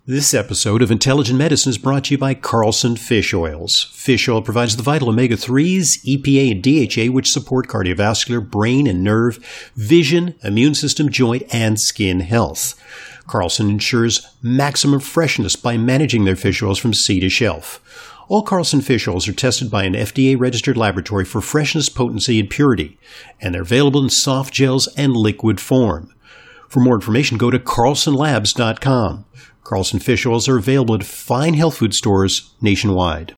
This episode of Intelligent Medicine is brought to you by Carlson Fish Oils. Fish oil provides the vital omega-3s, EPA, and DHA, which support cardiovascular, brain and nerve, vision, immune system, joint, and skin health. Carlson ensures maximum freshness by managing their fish oils from sea to shelf. All Carlson fish oils are tested by an FDA-registered laboratory for freshness, potency, and purity, and they're available in soft gels and liquid form. For more information, go to carlsonlabs.com. Carlson fish oils are available at fine health food stores nationwide.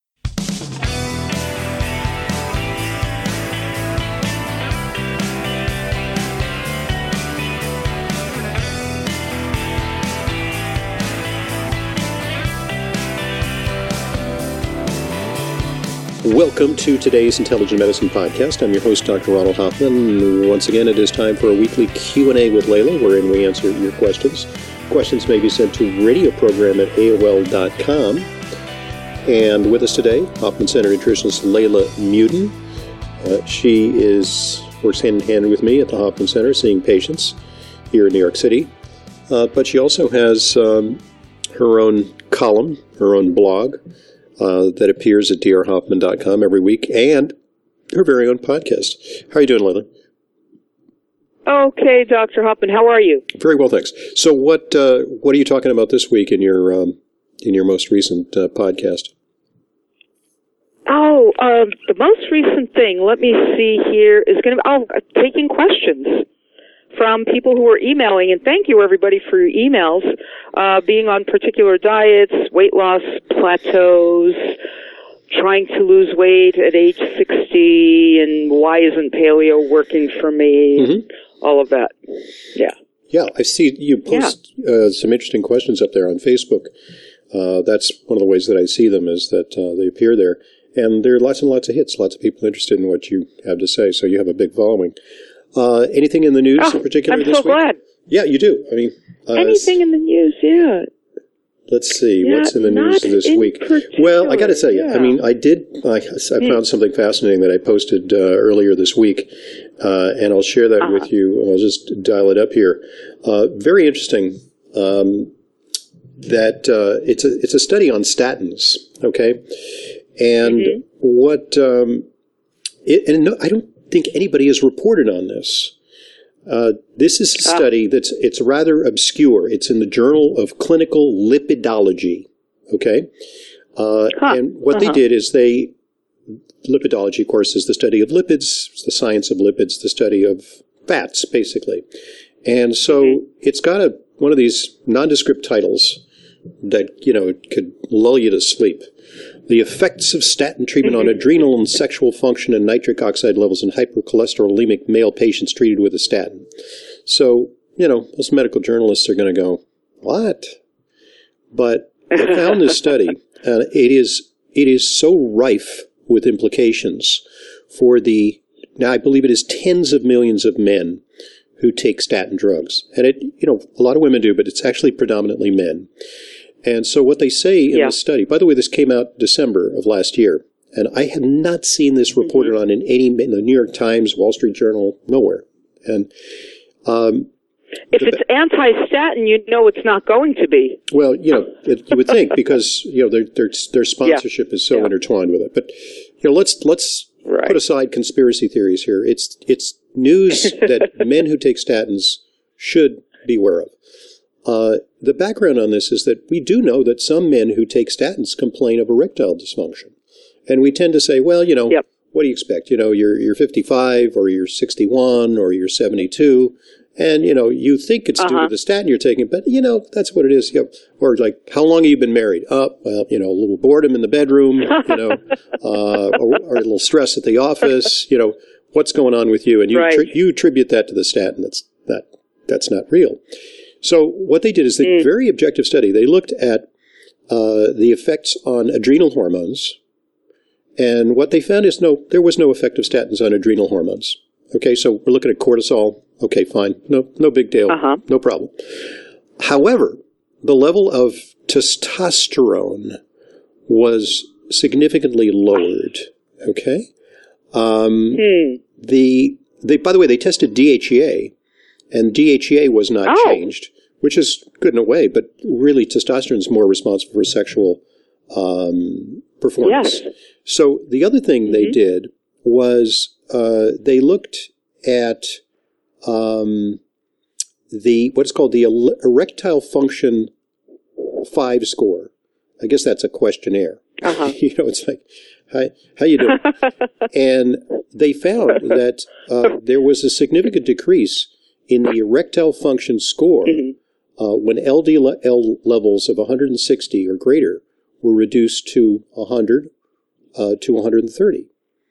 Welcome to today's Intelligent Medicine Podcast. I'm your host, Dr. Ronald Hoffman. Once again, it is time for a weekly Q&A with Layla, wherein we answer your questions. Questions may be sent to radioprogram@aol.com. And with us today, Hoffman Center nutritionist Layla Muedin. She works hand in hand with me at the Hoffman Center, seeing patients here in New York City. But she also has her own column, her own blog, that appears at drhoffman.com every week, and her very own podcast. How are you doing, Layla? Okay, Dr. Hoffman, how are you? Very well, thanks. So what are you talking about this week in your most recent podcast? The most recent thing, let me see here, is going to be taking questions from people who are emailing, and thank you, everybody, for your emails, being on particular diets, weight loss plateaus, trying to lose weight at age 60, and why isn't paleo working for me, all of that. Yeah, I see you post some interesting questions up there on Facebook. That's one of the ways that I see them, is that they appear there, and there are lots and lots of hits, lots of people interested in what you have to say, so you have a big following. Anything in the news in particular this week? I'm so glad. Yeah, you do. I mean, anything in the news, yeah. Let's see, what's in the news this week? Well, I got to tell you, I mean, I found something fascinating that I posted earlier this week, and I'll share that with you. I'll just dial it up here. Very interesting that it's a study on statins, okay? And I don't think anybody has reported on this. This is a study it's rather obscure. It's in the Journal of Clinical Lipidology, okay? And what they did is lipidology, of course, is the study of lipids, the science of lipids, the study of fats, basically. And so it's got one of these nondescript titles that, could lull you to sleep. The effects of statin treatment on adrenal and sexual function and nitric oxide levels in hypercholesterolemic male patients treated with a statin. So, most medical journalists are going to go, what? But I found this study, and it is so rife with implications for now I believe it is tens of millions of men who take statin drugs. And a lot of women do, but it's actually predominantly men. And so what they say in this study, by the way, this came out December of last year, and I have not seen this reported on in the New York Times, Wall Street Journal, nowhere. And if it's anti-statin, it's not going to be. Well, you would think, because their sponsorship is so intertwined with it. But let's put aside conspiracy theories here. It's news that men who take statins should be aware of. The background on this is that we do know that some men who take statins complain of erectile dysfunction. And we tend to say, well, what do you expect? You're 55 or you're 61 or you're 72. And, you think it's due to the statin you're taking, but, that's what it is. Or like, how long have you been married? Well, a little boredom in the bedroom, or a little stress at the office, what's going on with you? And you attribute that to the statin. That's not real. So what they did is a very objective study. They looked at the effects on adrenal hormones, and what they found is there was no effect of statins on adrenal hormones. Okay, so we're looking at cortisol. Okay, fine. No big deal. No problem. However, the level of testosterone was significantly lowered. Okay? By the way, they tested DHEA, and DHEA was not changed, which is good in a way, but really testosterone is more responsible for sexual performance. Yes. So the other thing they did was they looked at what's called the erectile function 5 score. I guess that's a questionnaire. It's like, how you doing? And they found that there was a significant decrease in the erectile function score when LDL levels of 160 or greater were reduced to 100 to 130.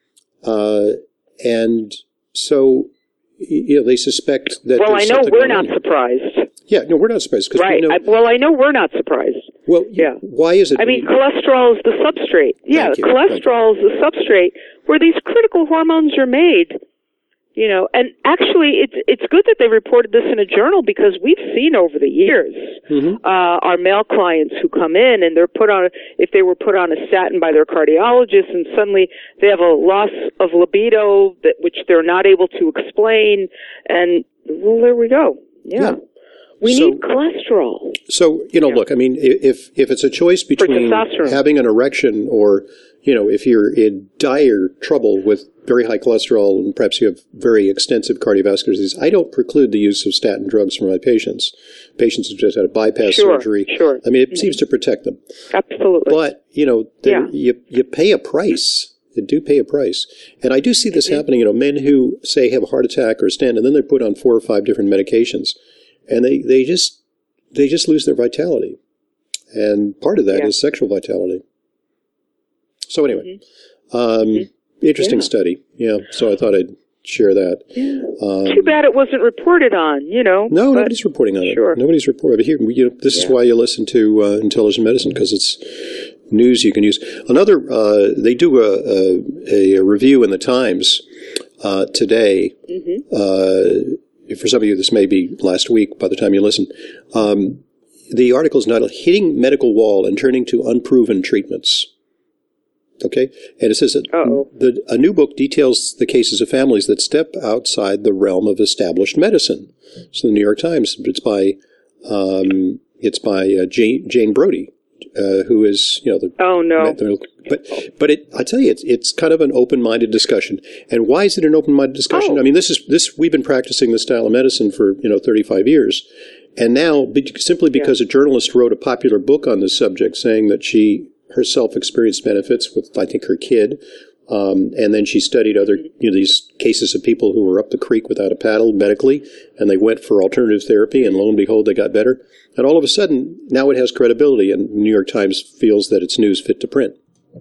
And so, they suspect that. Well, I know we're not surprised. Yeah, no, we're not surprised. Right. I know we're not surprised. Well, yeah. Why is it? I mean, cholesterol is the substrate. Yeah, cholesterol is the substrate where these critical hormones are made. And actually, it's good that they reported this in a journal because we've seen over the years our male clients who come in and if they were put on a statin by their cardiologist and suddenly they have a loss of libido which they're not able to explain, and well, there we go. Yeah. We need cholesterol. So, look, I mean, if it's a choice between having an erection or, if you're in dire trouble with very high cholesterol and perhaps you have very extensive cardiovascular disease, I don't preclude the use of statin drugs for my patients. Patients who just had a bypass surgery. Sure. I mean, it seems to protect them. Absolutely. But, you pay a price. You do pay a price. And I do see this happening, men who, say, have a heart attack or a stent, and then they're put on 4 or 5 different medications. And they just lose their vitality. And part of that is sexual vitality. So anyway, interesting study. Yeah, so I thought I'd share that. Yeah. Too bad it wasn't reported on, No, nobody's reporting on it. Nobody's reporting. But here, this is why you listen to Intelligent Medicine, because it's news you can use. Another, they do a review in the Times today. For some of you, this may be last week by the time you listen. The article is entitled "Hitting Medical Wall and Turning to Unproven Treatments." Okay? And it says that a new book details the cases of families that step outside the realm of established medicine. So the New York Times, it's by Jane Brody, who is, But I tell you, it's kind of an open-minded discussion. And why is it an open-minded discussion? I mean, we've been practicing this style of medicine for 35 years, and now simply because a journalist wrote a popular book on this subject, saying that she herself experienced benefits with, I think, her kid, and then she studied other these cases of people who were up the creek without a paddle medically, and they went for alternative therapy, and lo and behold, they got better. And all of a sudden, now it has credibility, and the New York Times feels that it's news fit to print.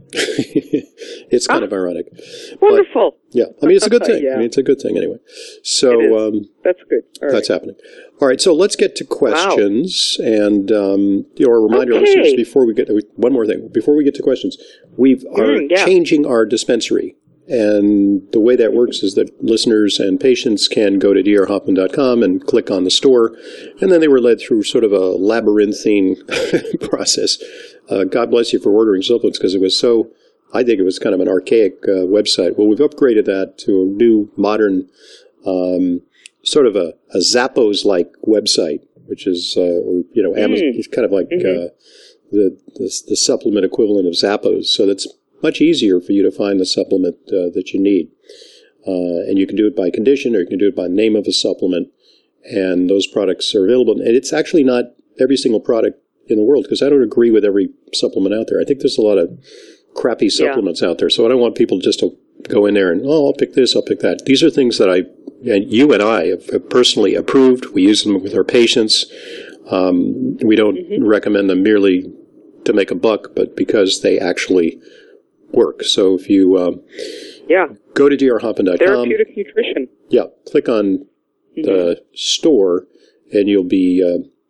It's kind of ironic. Wonderful. But, I mean, it's a good thing. I mean, it's a good thing anyway. So that's good. That's happening. All right, so let's get to questions. And a reminder, listeners, before we get one more thing. Before we get to questions, we are changing our dispensary. And the way that works is that listeners and patients can go to drhoffman.com and click on the store. And then they were led through sort of a labyrinthine process. God bless you for ordering supplements, because I think it was kind of an archaic website. Well, we've upgraded that to a new, modern, sort of a Zappos-like website, which is, Amazon. It's kind of like the supplement equivalent of Zappos. So that's much easier for you to find the supplement that you need. And you can do it by condition, or you can do it by name of a supplement. And those products are available. And it's actually not every single product in the world, because I don't agree with every supplement out there. I think there's a lot of crappy supplements out there. So I don't want people just to go in there and, I'll pick this, I'll pick that. These are things that you and I have personally approved. We use them with our patients. We don't recommend them merely to make a buck, but because they actually work. So if you go to drhoffman.com. Therapeutic nutrition. Yeah, click on the store, and you'll be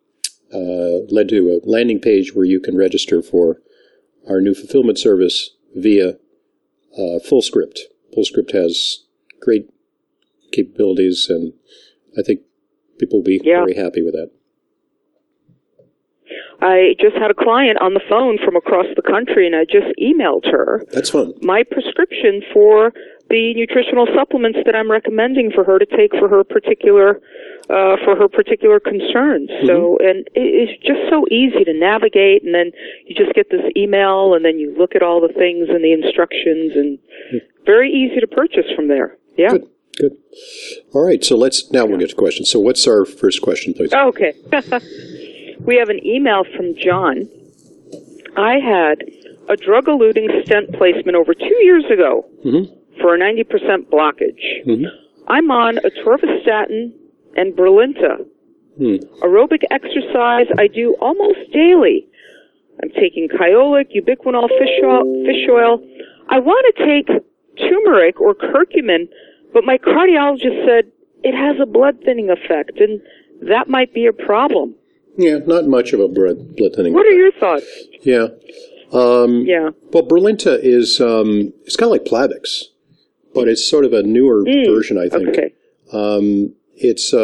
led to a landing page where you can register for our new fulfillment service via FullScript. FullScript has great capabilities, and I think people will be very happy with that. I just had a client on the phone from across the country, and I just emailed her. That's fun. My prescription for the nutritional supplements that I'm recommending for her to take for her particular concerns. Mm-hmm. So, and it's just so easy to navigate, and then you just get this email, and then you look at all the things and the instructions, and very easy to purchase from there. Yeah. Good. All right, so we'll get to questions. So what's our first question, please? Okay. We have an email from John. I had a drug-eluting stent placement over 2 years ago for a 90% blockage. Mm-hmm. I'm on atorvastatin and Brilinta. Aerobic exercise I do almost daily. I'm taking Kyolic, ubiquinol, fish oil. I want to take turmeric or curcumin, but my cardiologist said it has a blood-thinning effect, and that might be a problem. Yeah, not much of a blood-thinning effect. What are your thoughts? Yeah. Well, Brilinta is it's kind of like Plavix, but it's sort of a newer version, I think. Okay. It's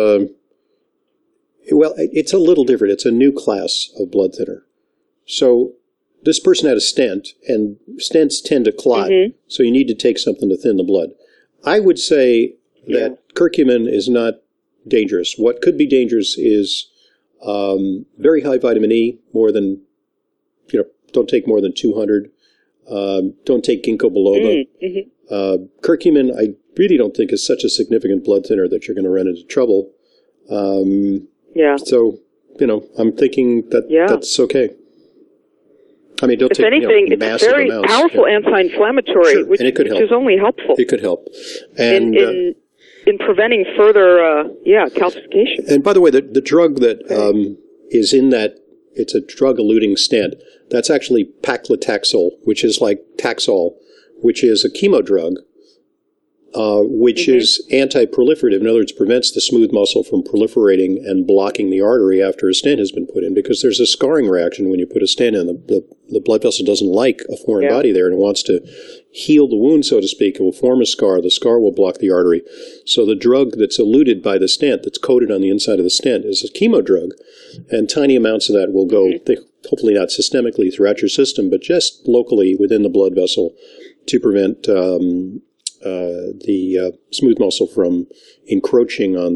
it's a little different. It's a new class of blood thinner. So this person had a stent, and stents tend to clot, so you need to take something to thin the blood. I would say that curcumin is not dangerous. What could be dangerous is very high vitamin E, more than, don't take more than 200. Don't take ginkgo biloba. Curcumin, I really don't think is such a significant blood thinner that you're going to run into trouble. So, I'm thinking that that's okay. I mean, don't if take anything, it's a very powerful anti-inflammatory, which is only helpful. It could help. And in preventing further, calcification. And by the way, the drug that is in that, it's a drug-eluting stent. That's actually paclitaxel, which is like Taxol, which is a chemo drug, which is anti-proliferative. In other words, prevents the smooth muscle from proliferating and blocking the artery after a stent has been put in, because there's a scarring reaction when you put a stent in. The blood vessel doesn't like a foreign body there, and it wants to heal the wound, so to speak. It will form a scar. The scar will block the artery. So the drug that's eluted by the stent, that's coated on the inside of the stent, is a chemo drug, and tiny amounts of that will go, hopefully not systemically throughout your system, but just locally within the blood vessel to prevent the smooth muscle from encroaching on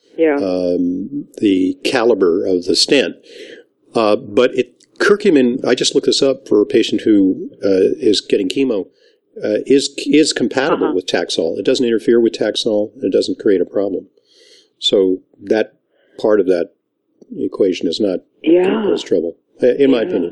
the caliber of the stent. But curcumin, I just looked this up for a patient who is getting chemo, is compatible with Taxol. It doesn't interfere with Taxol, and it doesn't create a problem. So that part of that equation is not going to cause trouble, in my opinion.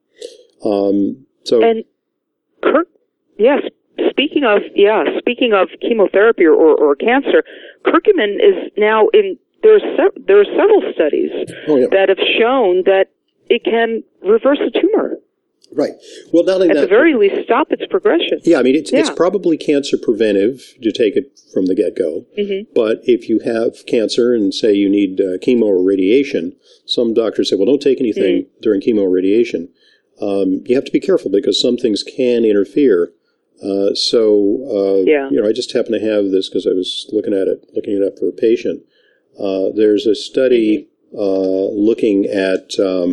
Speaking of chemotherapy or cancer, curcumin is now in. There are several studies that have shown that it can reverse a tumor. Right. Well, not only at the very least, stop its progression. Yeah, I mean, it's probably cancer preventive to take it from the get-go. But if you have cancer and say you need chemo or radiation, some doctors say, well, don't take anything during chemo or radiation. You have to be careful because some things can interfere. I just happen to have this because I was looking it up for a patient. There's a study looking at,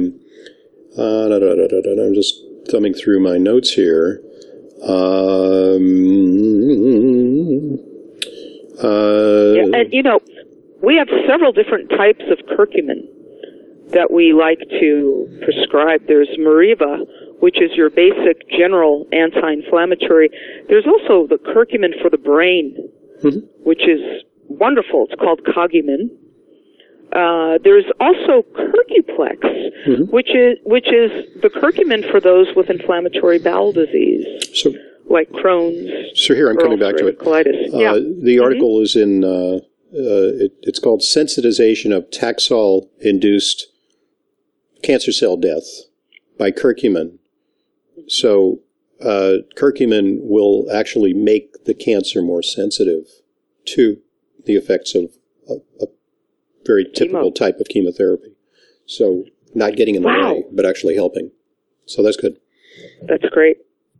I'm just thumbing through my notes here. We have several different types of curcumin that we like to prescribe. There's Meriva, which is your basic general anti-inflammatory. There's also the curcumin for the brain, which is wonderful. It's called Cogumin. There's also Curcuplex, which is the curcumin for those with inflammatory bowel disease, like Crohn's. So here I'm coming back to it. Colitis. The article is in. It's called "Sensitization of Taxol-Induced Cancer Cell Death by Curcumin." So curcumin will actually make the cancer more sensitive to the effects of a very typical type of chemotherapy. So not getting in the way, but actually helping. So that's good. That's great.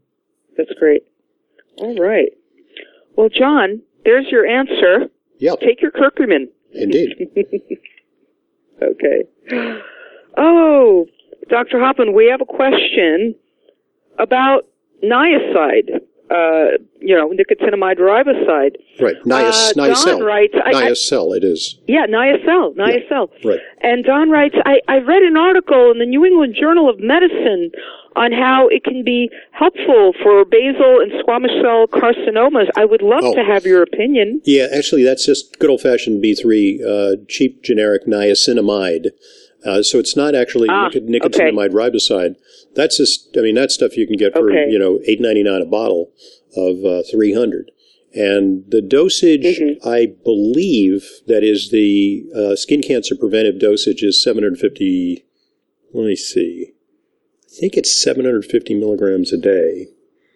All right. Well, John, there's your answer. Yeah. Take your curcumin. Indeed. Okay. Oh, Dr. Hoffman, we have a question about niacide. Nicotinamide riboside. Right, Niacel. Don writes, Niacel, it is. Yeah, Niacel. Yeah, right. And Don writes, I read an article in the New England Journal of Medicine on how it can be helpful for basal and squamous cell carcinomas. I would love to have your opinion. Yeah, actually, that's just good old-fashioned B3, cheap generic niacinamide. So it's not actually nicotinamide riboside. That's just, that stuff you can get for, $8.99 a bottle of 300. And the dosage, I believe, that is the skin cancer preventive dosage is 750, let me see. I think it's 750 milligrams a day.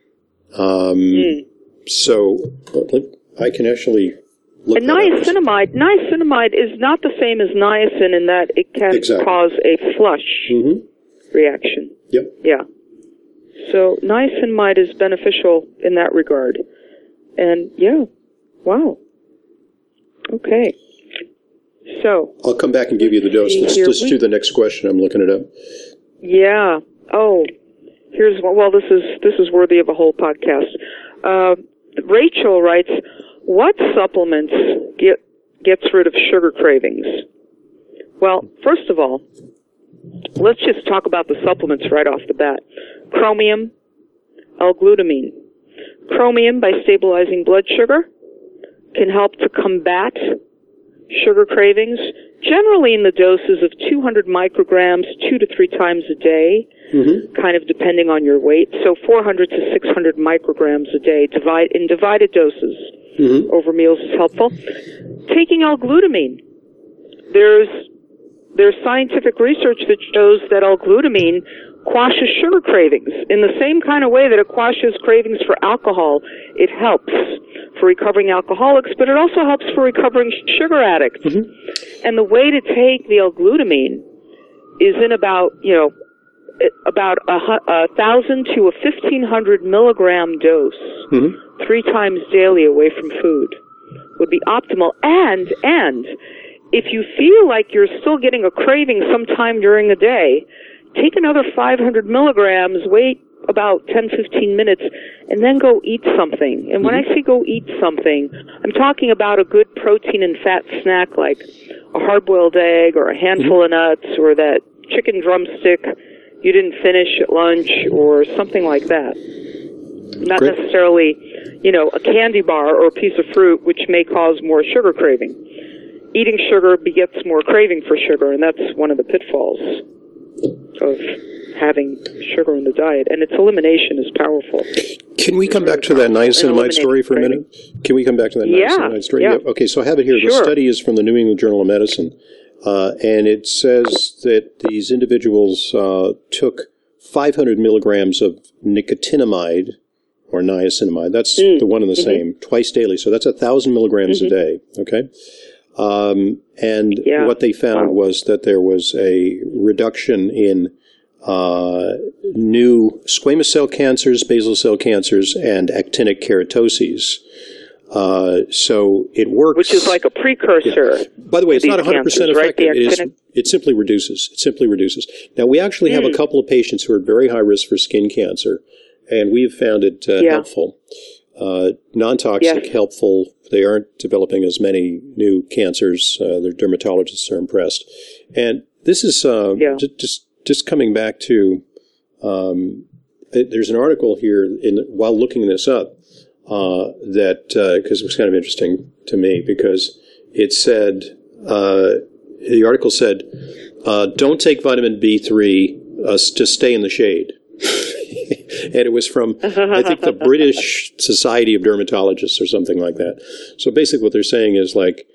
So I can actually look and niacinamide is not the same as niacin in that it can cause a flush reaction. Yep. Yeah. So niacinamide is beneficial in that regard. And wow. Okay. So I'll come back and give you the dose. Let's just do the next question. I'm looking it up. Yeah. Oh, here's one. Well, this is worthy of a whole podcast. Rachel writes, what supplements gets rid of sugar cravings? Well, first of all, let's just talk about the supplements right off the bat. Chromium, L-glutamine. Chromium, by stabilizing blood sugar, can help to combat sugar cravings, generally in the doses of 200 micrograms 2 to 3 times a day, kind of depending on your weight. So 400 to 600 micrograms a day in divided doses over meals is helpful. Taking L-glutamine. There's scientific research that shows that L-glutamine quashes sugar cravings in the same kind of way that it quashes cravings for alcohol. It helps for recovering alcoholics, but it also helps for recovering sugar addicts. And the way to take the L-glutamine is in about 1,000 to a 1,500 milligram dose, 3 times daily away from food would be optimal. And if you feel like you're still getting a craving sometime during the day, take another 500 milligrams, wait about 10-15 minutes, and then go eat something. And when I say go eat something, I'm talking about a good protein and fat snack like a hard-boiled egg or a handful of nuts or that chicken drumstick you didn't finish at lunch or something like that. Not necessarily, a candy bar or a piece of fruit, which may cause more sugar craving. Eating sugar begets more craving for sugar, and that's one of the pitfalls of having sugar in the diet. And its elimination is powerful. Can we come back to that niacinamide story for a minute? Can we come back to that niacinamide story? Yeah. Okay, so I have it here. The study is from the New England Journal of Medicine, and it says that these individuals took 500 milligrams of nicotinamide, or niacinamide. That's the one and the same, twice daily. So that's 1,000 milligrams a day, okay? What they found was that there was a reduction in new squamous cell cancers, basal cell cancers, and actinic keratoses. So it works. Which is like a precursor. Yeah. By the way, it's not 100% effective. It simply reduces. Now, we actually have a couple of patients who are at very high risk for skin cancer, and we've found it helpful. Non-toxic, helpful. They aren't developing as many new cancers. Their dermatologists are impressed. And this is just coming back to, there's an article here while looking this up because it was kind of interesting to me because it said, the article said, don't take vitamin B3, just stay in the shade. And it was from, I think, the British Society of Dermatologists or something like that. So basically what they're saying is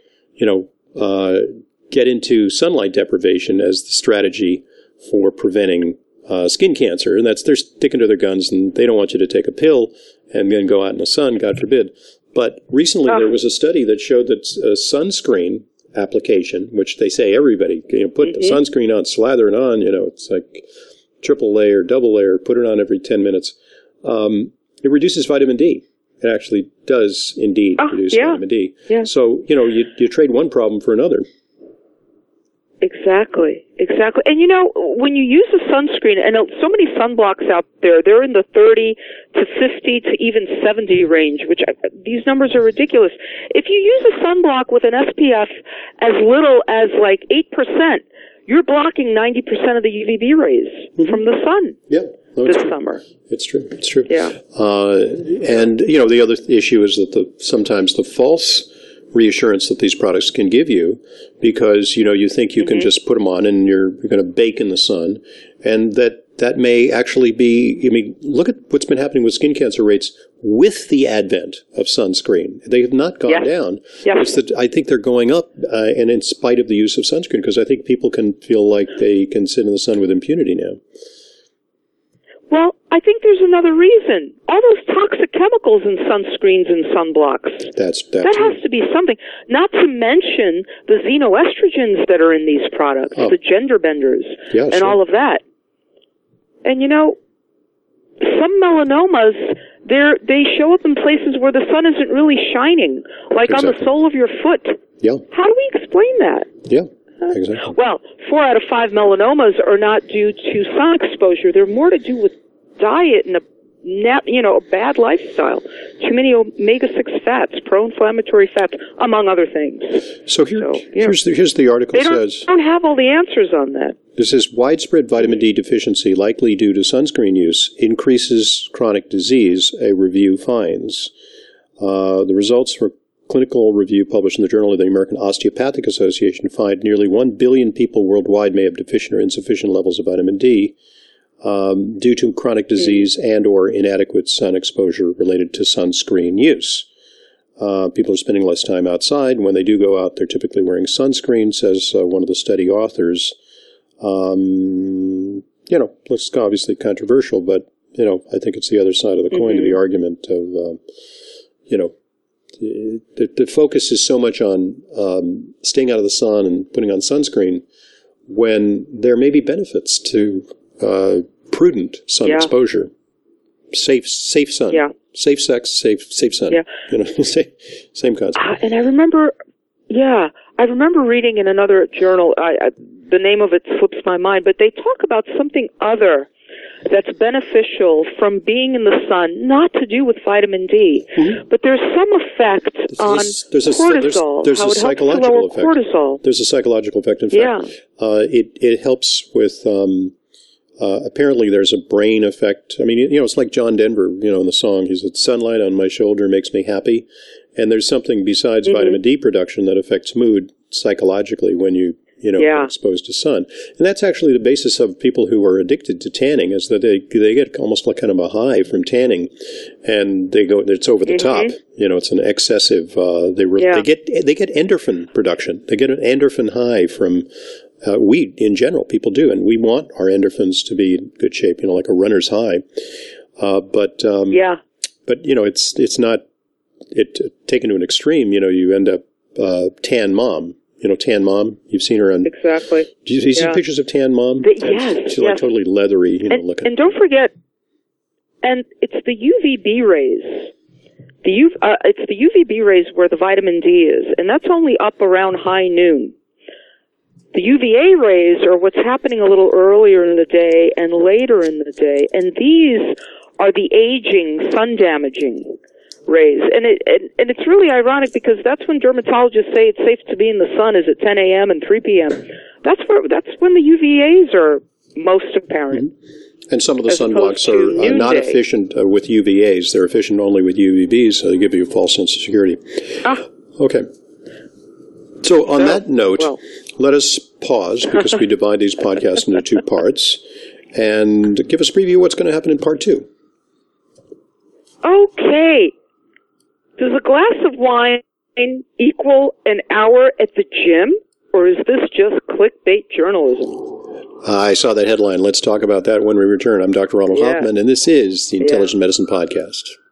get into sunlight deprivation as the strategy for preventing skin cancer. And they're sticking to their guns, and they don't want you to take a pill and then go out in the sun, God forbid. But recently there was a study that showed that sunscreen application, which they say everybody, put the sunscreen on, slather it on, it's like triple layer, double layer, put it on every 10 minutes. It reduces vitamin D. It actually does indeed reduce vitamin D. Yeah. So, you trade one problem for another. Exactly. And you know, when you use a sunscreen, and so many sunblocks out there, they're in the 30 to 50 to even 70 range, which these numbers are ridiculous. If you use a sunblock with an SPF as little as like 8%, you're blocking 90% of the UVB rays from the sun. Yeah. No, this summer. It's true. Yeah. And, you know, the other issue is that sometimes the false reassurance that these products can give you, because, you know, you think you can just put them on and you're going to bake in the sun, and that may actually be, I mean, look at what's been happening with skin cancer rates with the advent of sunscreen. They have not gone down. It's that I think they're going up, and in spite of the use of sunscreen, because I think people can feel like they can sit in the sun with impunity now. Well, I think there's another reason. All those toxic chemicals in sunscreens and sunblocks. That has to be something. Not to mention the xenoestrogens that are in these products, the gender benders, and all of that. And you know, some melanomas, they show up in places where the sun isn't really shining, like on the sole of your foot. Yeah. How do we explain that? Yeah. Exactly. Well, 4 out of 5 melanomas are not due to sun exposure. They're more to do with diet and a bad lifestyle. Too many omega-6 fats, pro-inflammatory fats, among other things. So here's the article says. They don't have all the answers on that. This says widespread vitamin D deficiency likely due to sunscreen use increases chronic disease, a review finds. The results for clinical review published in the Journal of the American Osteopathic Association find nearly 1 billion people worldwide may have deficient or insufficient levels of vitamin D due to chronic disease and or inadequate sun exposure related to sunscreen use. People are spending less time outside. When they do go out, they're typically wearing sunscreen, says one of the study authors. You know, looks obviously controversial, but, you know, I think it's the other side of the coin to the argument of, you know, the focus is so much on staying out of the sun and putting on sunscreen when there may be benefits to prudent sun exposure, safe sun, safe sex, safe sun. Yeah. You know, same concept. And I remember reading in another journal. The name of it slips my mind, but they talk about something other that's beneficial from being in the sun, not to do with vitamin D, but there's some effect on cortisol. There's a psychological effect. Cortisol. There's a psychological effect. In fact, it helps with. Apparently, there's a brain effect. I mean, you know, it's like John Denver. You know, in the song, he said, "Sunlight on my shoulder makes me happy." And there's something besides vitamin D production that affects mood psychologically when you are exposed to sun. And that's actually the basis of people who are addicted to tanning, is that they get almost like kind of a high from tanning, and it's over the top. You know, it's an excessive. They get endorphin production. They get an endorphin high from. We, in general, people do, and we want our endorphins to be in good shape. You know, like a runner's high. But you know, it's not. Taken to an extreme, you know, you end up tan mom. You know, Tan Mom? You've seen her on... Exactly. Do you see pictures of Tan Mom? Yes. She's like totally leathery, looking. And don't forget, and it's the UVB rays. It's the UVB rays where the vitamin D is, and that's only up around high noon. The UVA rays are what's happening a little earlier in the day and later in the day, and these are the aging, sun-damaging rays. And it's really ironic because that's when dermatologists say it's safe to be in the sun is at 10 a.m. and 3 p.m. That's when the UVAs are most apparent. And some of the sunblocks are not efficient with UVAs. They're efficient only with UVBs, so they give you a false sense of security. Okay. So on that note, let us pause, because we divide these podcasts into 2 parts, and give us a preview of what's going to happen in part 2. Okay. Does a glass of wine equal an hour at the gym, or is this just clickbait journalism? I saw that headline. Let's talk about that when we return. I'm Dr. Ronald Hoffman, and this is the Intelligent Medicine Podcast.